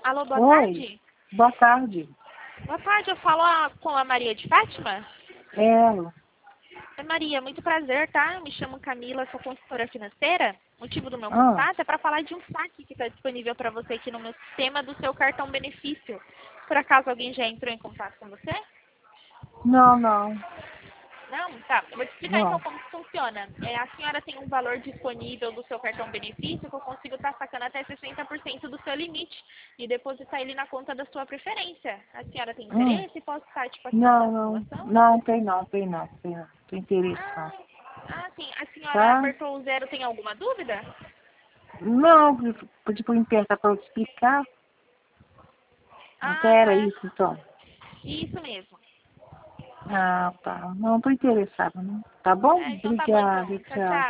Alô, boa Oi, tarde. boa tarde. Boa tarde, eu falo com a Maria de Fátima. Ela. Oi, Maria, muito prazer, tá? Eu me chamo Camila, sou consultora financeira. O motivo do meu Ah, contato é para falar de um saque que está disponível para você aqui no meu sistema do seu cartão benefício. Por acaso alguém já entrou em contato com você? não, não, Não? Tá. Eu vou te explicar então não. como que funciona. A senhora tem um valor disponível do seu cartão benefício que eu consigo estar sacando até 60% do seu limite e depositar ele na conta da sua preferência. A senhora tem Hum, interesse? Posso estar te passando a não, não, simulação? não, tem não, tem não, tem não. Tem interesse Ah, não. sim. A senhora Tá? apertou o zero, tem alguma dúvida? Não, pedi para apertar para eu te explicar. Então Ah, era tá. isso, então. Isso mesmo. Ah, tá. Não, tô interessada, não. Tá bom? Então tá bom então. Obrigada, Tchau, tchau. tchau.